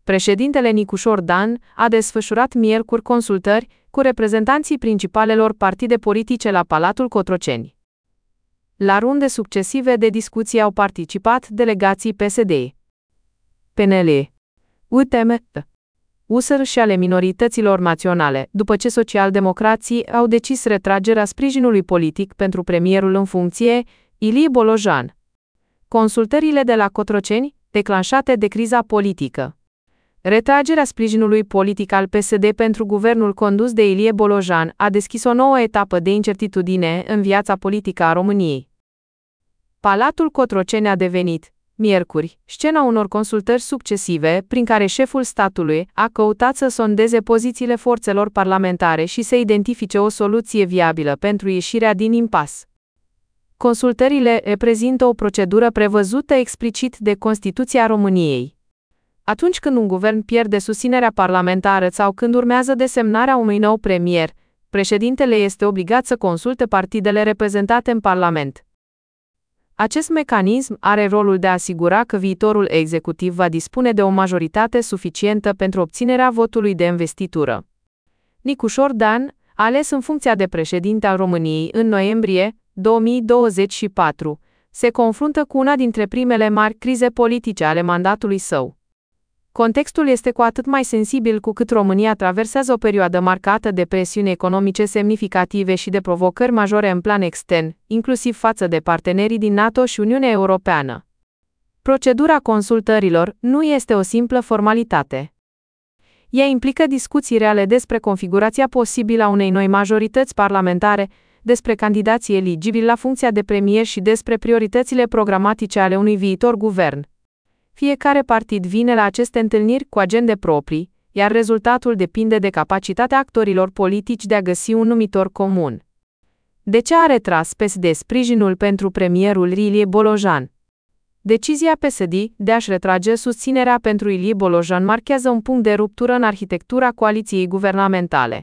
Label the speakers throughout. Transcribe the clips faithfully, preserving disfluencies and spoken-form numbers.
Speaker 1: Președintele Nicușor Dan a desfășurat miercuri consultări cu reprezentanții principalelor partide politice la Palatul Cotroceni. La runde succesive de discuții au participat delegații P S D, P N L, U T M, U S R și ale minorităților naționale, după ce socialdemocrații au decis retragerea sprijinului politic pentru premierul în funcție, Ilie Bolojan. Consultările de la Cotroceni, declanșate de criza politică. Retragerea sprijinului politic al P S D pentru guvernul condus de Ilie Bolojan a deschis o nouă etapă de incertitudine în viața politică a României. Palatul Cotroceni a devenit, miercuri, scena unor consultări succesive prin care șeful statului a căutat să sondeze pozițiile forțelor parlamentare și să identifice o soluție viabilă pentru ieșirea din impas. Consultările reprezintă o procedură prevăzută explicit de Constituția României. Atunci când un guvern pierde susținerea parlamentară sau când urmează desemnarea unui nou premier, președintele este obligat să consulte partidele reprezentate în Parlament. Acest mecanism are rolul de a asigura că viitorul executiv va dispune de o majoritate suficientă pentru obținerea votului de investitură. Nicușor Dan, ales în funcția de președinte al României în noiembrie două mii douăzeci și patru, se confruntă cu una dintre primele mari crize politice ale mandatului său. Contextul este cu atât mai sensibil cu cât România traversează o perioadă marcată de presiuni economice semnificative și de provocări majore în plan extern, inclusiv față de partenerii din NATO și Uniunea Europeană. Procedura consultărilor nu este o simplă formalitate. Ea implică discuții reale despre configurația posibilă a unei noi majorități parlamentare, despre candidații eligibili la funcția de premier și despre prioritățile programatice ale unui viitor guvern. Fiecare partid vine la aceste întâlniri cu agende proprii, iar rezultatul depinde de capacitatea actorilor politici de a găsi un numitor comun. De ce a retras P S D sprijinul pentru premierul Ilie Bolojan? Decizia P S D de a-și retrage susținerea pentru Ilie Bolojan marchează un punct de ruptură în arhitectura coaliției guvernamentale.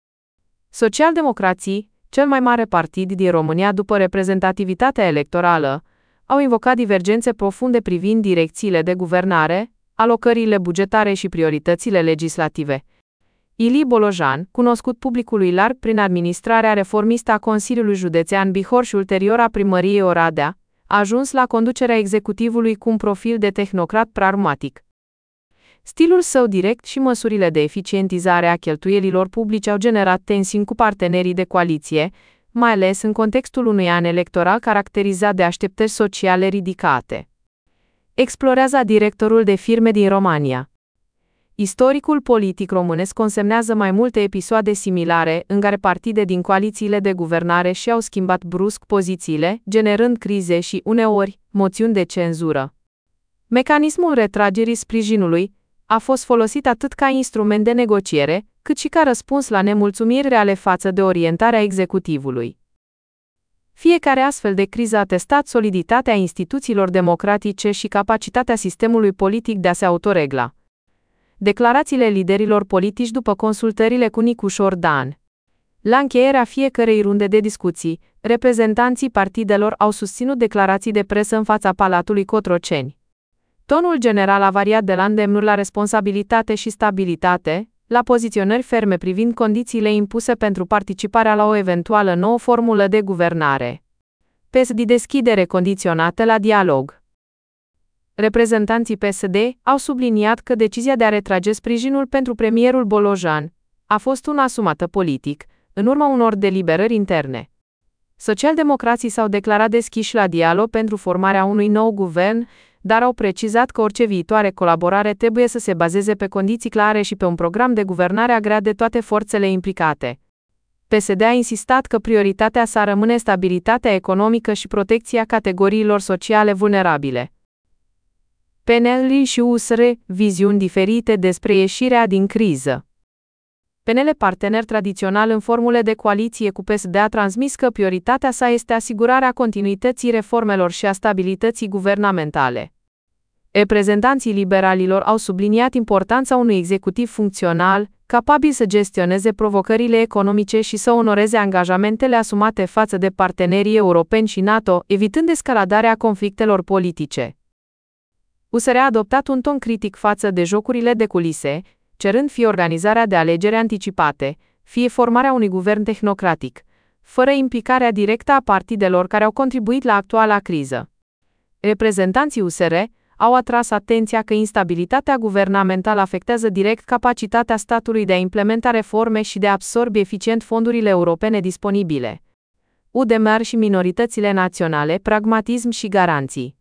Speaker 1: Socialdemocrații, cel mai mare partid din România după reprezentativitatea electorală, au invocat divergențe profunde privind direcțiile de guvernare, alocările bugetare și prioritățile legislative. Ilie Bolojan, cunoscut publicului larg prin administrarea reformistă a Consiliului Județean Bihor și ulterior a primăriei Oradea, a ajuns la conducerea executivului cu un profil de tehnocrat pragmatic. Stilul său direct și măsurile de eficientizare a cheltuielilor publice au generat tensiuni cu partenerii de coaliție, mai ales în contextul unui an electoral caracterizat de așteptări sociale ridicate. Explorează directorul de firme din România. Istoricul politic românesc consemnează mai multe episoade similare în care partide din coalițiile de guvernare și-au schimbat brusc pozițiile, generând crize și, uneori, moțiuni de cenzură. Mecanismul retragerii sprijinului a fost folosit atât ca instrument de negociere, cât și ca răspuns la nemulțumiri reale față de orientarea executivului. Fiecare astfel de criză a testat soliditatea instituțiilor democratice și capacitatea sistemului politic de a se autoregla. Declarațiile liderilor politici după consultările cu Nicușor Dan. La încheierea fiecărei runde de discuții, reprezentanții partidelor au susținut declarații de presă în fața Palatului Cotroceni. Tonul general a variat de la îndemnuri la responsabilitate și stabilitate, la poziționări ferme privind condițiile impuse pentru participarea la o eventuală nouă formulă de guvernare. P S D deschidere condiționată la dialog. Reprezentanții P S D au subliniat că decizia de a retrage sprijinul pentru premierul Bolojan a fost una asumată politic, în urma unor deliberări interne. Socialdemocrații s-au declarat deschiși la dialog pentru formarea unui nou guvern, dar au precizat că orice viitoare colaborare trebuie să se bazeze pe condiții clare și pe un program de guvernare agreat de toate forțele implicate. P S D a insistat că prioritatea sa rămâne stabilitatea economică și protecția categoriilor sociale vulnerabile. P N L și U S R, viziuni diferite despre ieșirea din criză. P N L, partener tradițional în formule de coaliție cu P S D, a transmis că prioritatea sa este asigurarea continuității reformelor și a stabilității guvernamentale. Reprezentanții liberalilor au subliniat importanța unui executiv funcțional, capabil să gestioneze provocările economice și să onoreze angajamentele asumate față de partenerii europeni și NATO, evitând escaladarea conflictelor politice. U S R a adoptat un ton critic față de jocurile de culise, cerând fie organizarea de alegeri anticipate, fie formarea unui guvern tehnocratic, fără implicarea directă a partidelor care au contribuit la actuala criză. Reprezentanții U S R au atras atenția că instabilitatea guvernamentală afectează direct capacitatea statului de a implementa reforme și de a absorbi eficient fondurile europene disponibile. U D M R și minoritățile naționale, pragmatism și garanții.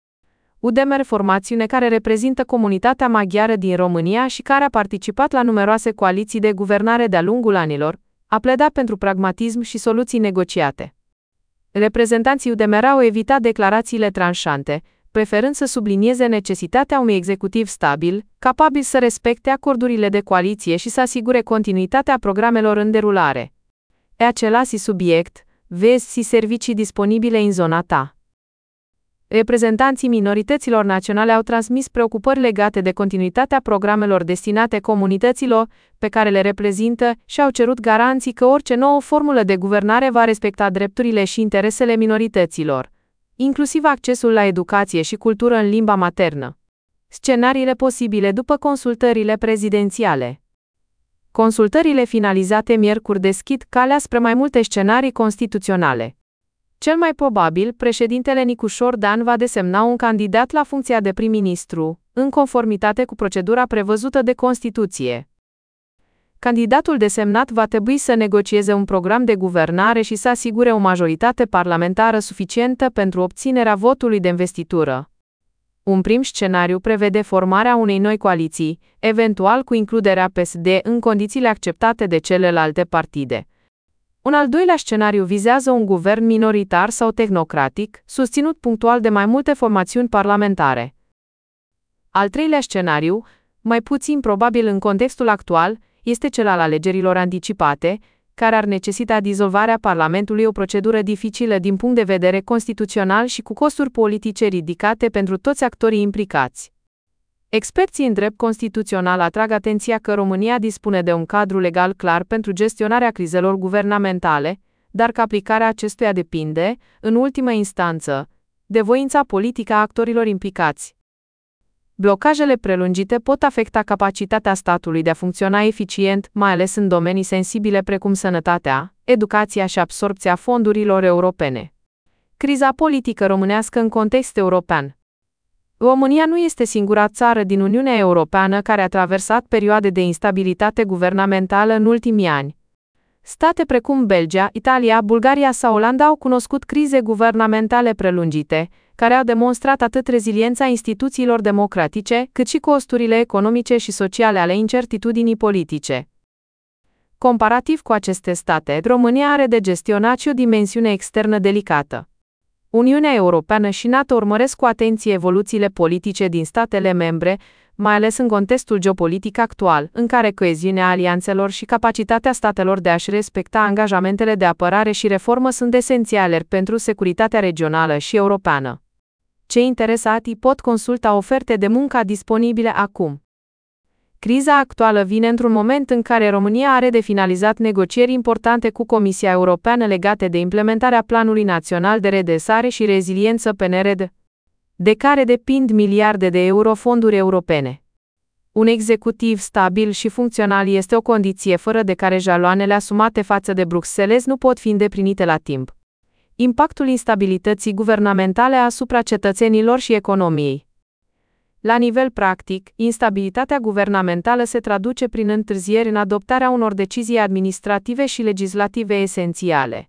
Speaker 1: U D M R, formațiune care reprezintă comunitatea maghiară din România și care a participat la numeroase coaliții de guvernare de-a lungul anilor, a pledat pentru pragmatism și soluții negociate. Reprezentanții U D M R au evitat declarațiile tranșante, preferând să sublinieze necesitatea unui executiv stabil, capabil să respecte acordurile de coaliție și să asigure continuitatea programelor în derulare. E același subiect, vezi și servicii disponibile în zona ta. Reprezentanții minorităților naționale au transmis preocupări legate de continuitatea programelor destinate comunităților pe care le reprezintă și au cerut garanții că orice nouă formulă de guvernare va respecta drepturile și interesele minorităților, inclusiv accesul la educație și cultură în limba maternă. Scenariile posibile după consultările prezidențiale. Consultările finalizate miercuri deschid calea spre mai multe scenarii constituționale. Cel mai probabil, președintele Nicușor Dan va desemna un candidat la funcția de prim-ministru, în conformitate cu procedura prevăzută de Constituție. Candidatul desemnat va trebui să negocieze un program de guvernare și să asigure o majoritate parlamentară suficientă pentru obținerea votului de investitură. Un prim scenariu prevede formarea unei noi coaliții, eventual cu includerea P S D în condițiile acceptate de celelalte partide. Un al doilea scenariu vizează un guvern minoritar sau tehnocratic, susținut punctual de mai multe formațiuni parlamentare. Al treilea scenariu, mai puțin probabil în contextul actual, este cel al alegerilor anticipate, care ar necesita dizolvarea Parlamentului, o procedură dificilă din punct de vedere constituțional și cu costuri politice ridicate pentru toți actorii implicați. Experții în drept constituțional atrag atenția că România dispune de un cadru legal clar pentru gestionarea crizelor guvernamentale, dar că aplicarea acestuia depinde, în ultimă instanță, de voința politică a actorilor implicați. Blocajele prelungite pot afecta capacitatea statului de a funcționa eficient, mai ales în domenii sensibile precum sănătatea, educația și absorbția fondurilor europene. Criza politică românească în context european. România nu este singura țară din Uniunea Europeană care a traversat perioade de instabilitate guvernamentală în ultimii ani. State precum Belgia, Italia, Bulgaria sau Olanda au cunoscut crize guvernamentale prelungite, care au demonstrat atât reziliența instituțiilor democratice, cât și costurile economice și sociale ale incertitudinii politice. Comparativ cu aceste state, România are de gestionat și o dimensiune externă delicată. Uniunea Europeană și NATO urmăresc cu atenție evoluțiile politice din statele membre, mai ales în contextul geopolitic actual, în care coeziunea alianțelor și capacitatea statelor de a-și respecta angajamentele de apărare și reformă sunt esențiale pentru securitatea regională și europeană. Cei interesați pot consulta oferte de muncă disponibile acum. Criza actuală vine într-un moment în care România are de finalizat negocieri importante cu Comisia Europeană legate de implementarea Planului Național de Redresare și Reziliență P N R D, de care depind miliarde de euro fonduri europene. Un executiv stabil și funcțional este o condiție fără de care jaloanele asumate față de Bruxelles nu pot fi îndeplinite la timp. Impactul instabilității guvernamentale asupra cetățenilor și economiei. La nivel practic, instabilitatea guvernamentală se traduce prin întârzieri în adoptarea unor decizii administrative și legislative esențiale.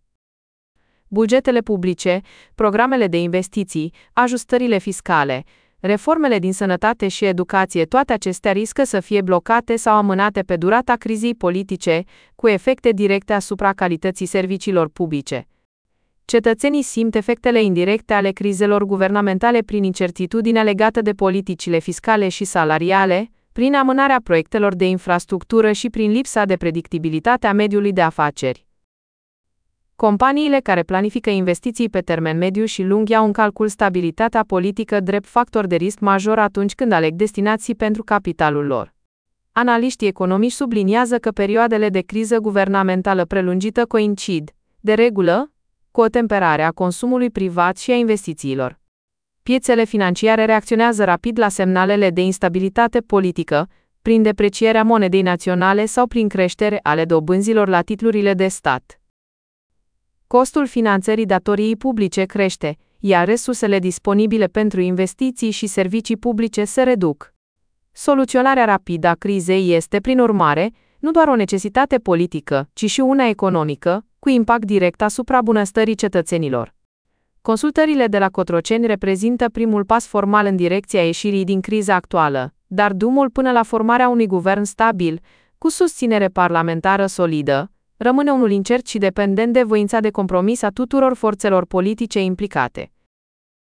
Speaker 1: Bugetele publice, programele de investiții, ajustările fiscale, reformele din sănătate și educație, toate acestea riscă să fie blocate sau amânate pe durata crizei politice, cu efecte directe asupra calității serviciilor publice. Cetățenii simt efectele indirecte ale crizelor guvernamentale prin incertitudinea legată de politicile fiscale și salariale, prin amânarea proiectelor de infrastructură și prin lipsa de predictibilitate a mediului de afaceri. Companiile care planifică investiții pe termen mediu și lung iau în calcul stabilitatea politică drept factor de risc major atunci când aleg destinații pentru capitalul lor. Analiștii economici subliniază că perioadele de criză guvernamentală prelungită coincid, de regulă, cu o temperare a consumului privat și a investițiilor. Piețele financiare reacționează rapid la semnalele de instabilitate politică, prin deprecierea monedei naționale sau prin creștere ale dobânzilor la titlurile de stat. Costul finanțării datoriei publice crește, iar resursele disponibile pentru investiții și servicii publice se reduc. Soluționarea rapidă a crizei este, prin urmare, nu doar o necesitate politică, ci și una economică, cu impact direct asupra bunăstării cetățenilor. Consultările de la Cotroceni reprezintă primul pas formal în direcția ieșirii din criza actuală, dar drumul până la formarea unui guvern stabil, cu susținere parlamentară solidă, rămâne unul incert și dependent de voința de compromis a tuturor forțelor politice implicate.